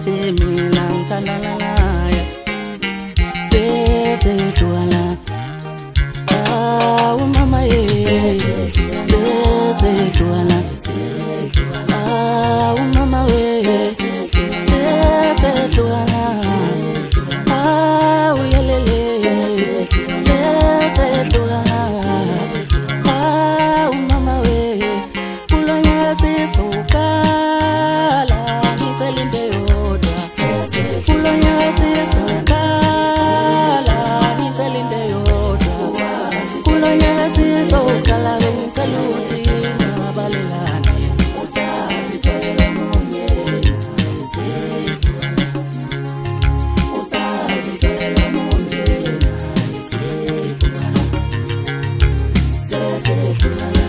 ukuthi mina ngithandana naye sehlukana umama sehlukana umama sehlukana uyelele sehlukana umama kulonyaka sisokala ngicela into yodwa kulonyaka sisokala ngicela into yodwa kulonyaka sisokala ngicela ukuthi ngabalelane usazitholela umunye usazitholela umunye sehlukana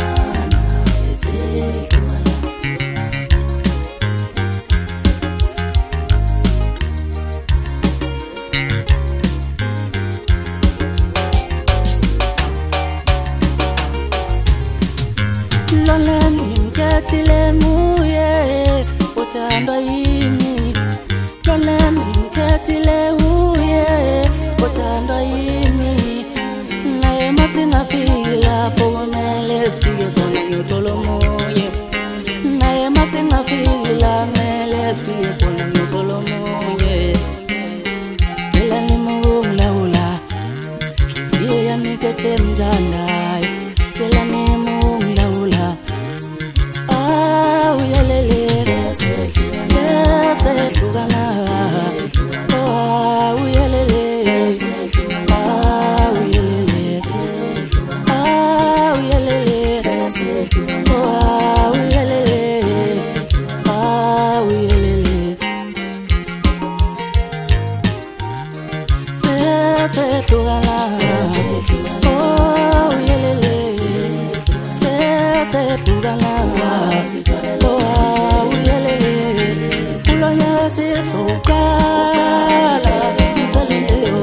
Loleni ngethile muye uthandwa yimi Loleni ngethile uye uthandwa yimi naye masingafiki lapho kumele sifike khona ngiyothola omunye naye masingafiki la kumele sifike khona ngiyothola omunye Cela nimungilawula Hliziyo yami ikhethe mthandayo Cela nimungilawula uyelele sehlukana uyelele uyelele sehlukana uyelele sehlukana uyelele kulonyaka sisokala ngicela into